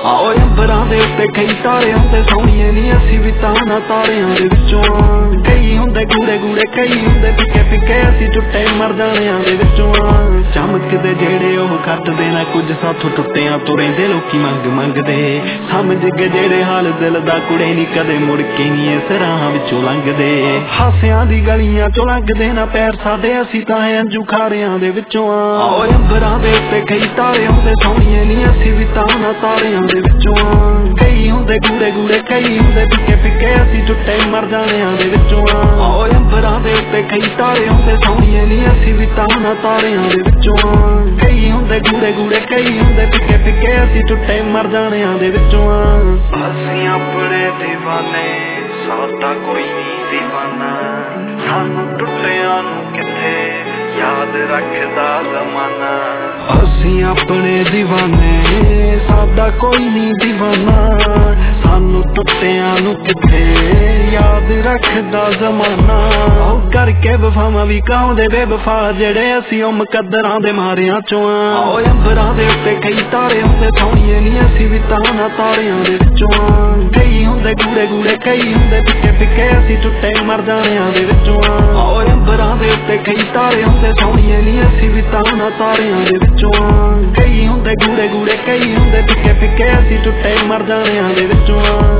आओ अंबरां दे उत्ते कई तारे हुंदे सोहणिए नी असीं भी तां तारियां दे विचों कई हुंदे गूड़े गूड़े कई हुंदे फिक्के फिक्के असीं टुट्टे मर जाणियां दे विचों चमकदे जेड़े ओह कटदे ना कुछ साथों टुट्टियां तो रहिंदे लोकी मंग मंगदे समझ गए जेड़े हाल दिल दा कुड़े नी कदे मुड़ के नी इस राह विचों लंघदे हासियां दी गलियां चों लंघदे ना पैर साडे असीं तां अंजू खारियां दे विचों आओ अंबरां दे उत्ते कई तारे हुंदे सोहणिए नी असीं भी तां तारियां दे विचों कई हुंदे गूड़े गूड़े कई हुंदे फिक्के फिक्के असीं टुट्टे मर जाणियां दे विचों आओ अंबरां दे उत्ते कई तारे हुंदे सोहणिए नी असीं भी तां तारियां दे विचों कई हुंदे गूड़े गूड़े कई हुंदे फिक्के फिक्के असीं टुट्टे मर जाणियां दे विचों असीं अपने दीवाने साडा कोई नहीं दीवाना सानू टुट्टियां नू किथे याद रखदा जमाना असीं अपने दीवाने साडा कोई नहीं दीवाना सानू टुट्टियां नू किथे याद रखदा जमाना करके वफावां भी काउंदे बेवफा जेड़े असीं ओ मुकद्दरां दे मारियां चों आओ अंबरां दे उत्ते कई तारे हुंदे सोहणिए नी असीं भी तां तारियां दे विचों कई हुंदे गूड़े गूड़े कई हुंदे फिक्के फिक्के असीं टुट्टे मर जाणियां दे विचों आओ अंबरां दे उत्ते कई तारे हुंदे सोहणिए नी असीं भी तां तारियां दे विचों कई हुंदे गूड़े गूड़े कई हुंदे फिक्के फिक्के असीं टुट्टे मर जाणियां दे विचों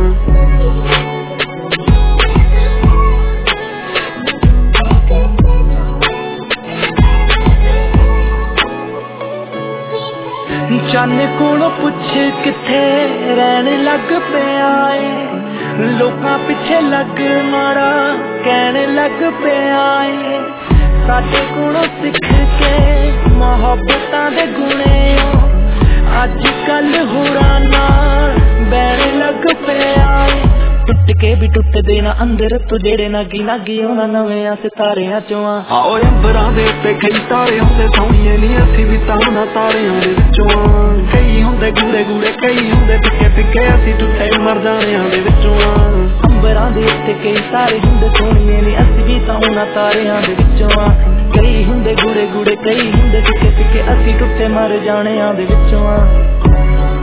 चन्न कोलों पुछ किथे रहने लग पिया है लोकां पिछे लग माड़ा कहने लग पिया है साडे कोलों सिख के मोहब्बतां दे गुणे अज कल होरां नाल बैणे लग पिया है टुट के भी टुट देना अंदर तो जेड़े नागी नागी होना नवें सितारियां चों आओ अंबरां दे उत्ते कई तारे हुंदे सोहणिए नी असीं भी तां तारियां दे विचों कई हुंदे गूड़े गूड़े कई हुंदे फिक्के फिक्के असीं टुट्टे मर जाणियां दे विचों अंबरां दे उत्ते कई तारे हुंदे सोहणिए नी असीं भी तां तारियां दे विचों कई हुंदे गूड़े गूड़े कई हुंदे फिक्के फिक्के असीं टुट्टे मर जाणियां दे विचों